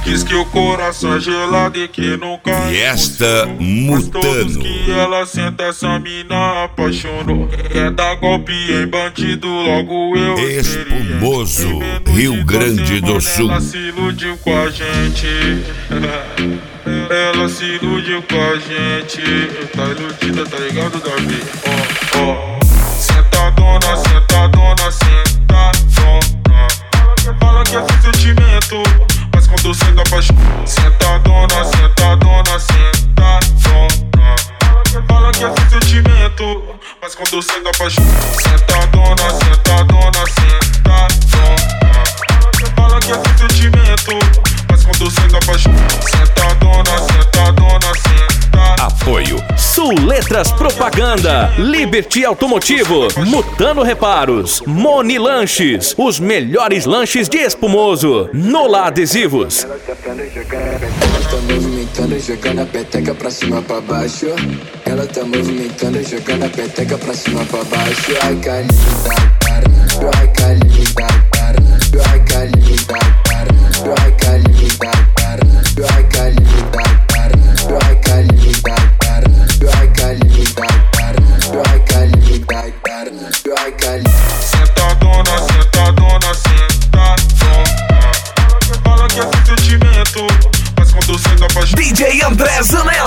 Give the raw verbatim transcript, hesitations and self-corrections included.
Diz que o coração é gelado e que nunca Fiesta Mutano. Que ela senta, essa mina apaixonou. Quer dar golpe em bandido, logo eu Espumoso, Rio Grande do Sul. Ela se iludiu com a gente. Ela se iludiu com a gente. Tá iludida, tá ligado, Davi? Ó, oh, ó oh. Sentadona, sentadona, sentadona. Fala que é sem sentimento, mas quando senta apaixona. Sentadona, sentadona, sentadona. Fala que é sem sentimento, mas quando senta apaixona. Sentadona, sentadona, sentadona. Fala que é sem sentimento, mas quando senta apaixona. Sentadona, sentadona, sentadona. Apoio Sul Letras Propaganda, Liberty Automotivo, Mutano Reparos, Moni Lanches, os melhores lanches de Espumoso, Nola Adesivos. Ela tá movimentando, jogando a peteca pra cima pra baixo. Ela tá movimentando, jogando a peteca pra cima pra baixo. Ai, calida, ai, calida, ai, calida, ai, calida, ai, calida, ai, calida. Sentadona, sentadona, sentadona. Fala que é sem sentimento, mas quando senta apaixona. D J André Zanella.